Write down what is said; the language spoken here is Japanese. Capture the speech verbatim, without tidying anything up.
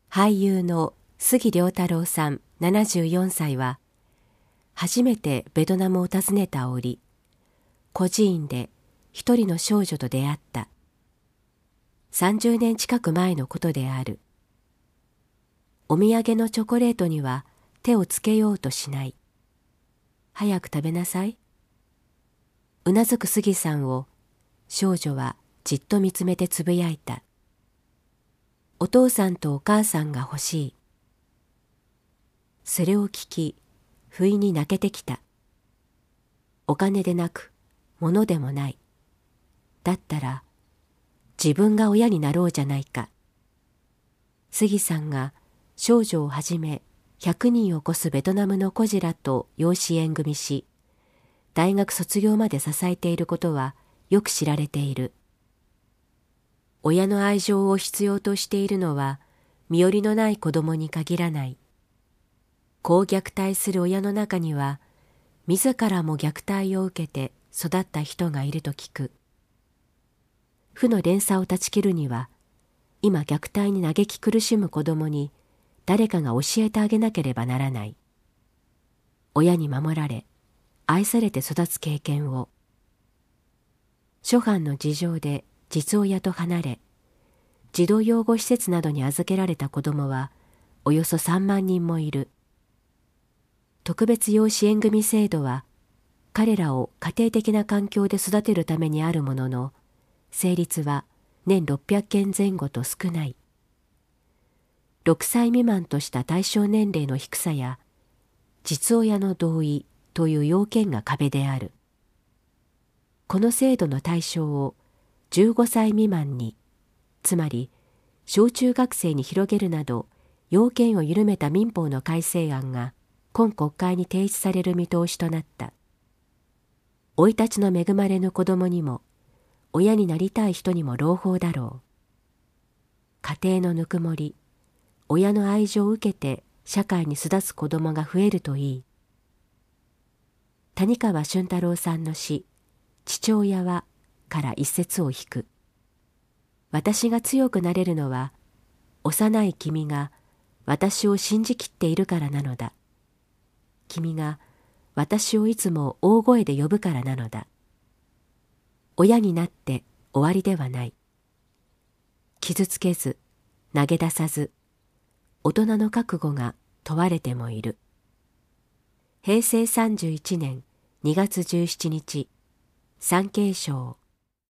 俳優の杉良太郎さんななじゅうよんさいは、初めてベトナムを訪ねた折、孤児院で一人の少女と出会った。さんじゅうねん近く前のことである。お土産のチョコレートには手をつけようとしない。早く食べなさい。うなずく杉さんを少女はじっと見つめてつぶやいた。お父さんとお母さんが欲しい。それを聞き、不意に泣けてきた。お金でなく、物でもない。だったら、自分が親になろうじゃないか。杉さんが少女をはじめひゃくにんを超すベトナムの孤児らと養子縁組し、大学卒業まで支えていることはよく知られている。親の愛情を必要としているのは身寄りのない子供に限らない。子を虐待する親の中には、自らも虐待を受けて育った人がいると聞く。負の連鎖を断ち切るには、今虐待に嘆き苦しむ子供に誰かが教えてあげなければならない。親に守られ、愛されて育つ経験を。諸般の事情で実親と離れ、児童養護施設などに預けられた子供はおよそさんまんにんもいる。特別養子縁組制度は、彼らを家庭的な環境で育てるためにあるものの、成立は年ろっぴゃっけんぜん後と少ない。ろくさい未満とした対象年齢の低さや、実親の同意という要件が壁である。この制度の対象をじゅうごさい未満に、つまり小中学生に広げるなど、要件を緩めた民法の改正案が今国会に提出される見通しとなった。生い立ちの恵まれぬ子供にも、親になりたい人にも朗報だろう。家庭のぬくもり、親の愛情を受けて社会に巣立つ子供が増えるといい。谷川俊太郎さんの詩、父親はから一節を引く。私が強くなれるのは、幼い君が私を信じきっているからなのだ。君が私をいつも大声で呼ぶからなのだ。親になって終わりではない。傷つけず、投げ出さず、大人の覚悟が問われてもいる。へいせいさんじゅういちねんにがつじゅうしちにち、産経省。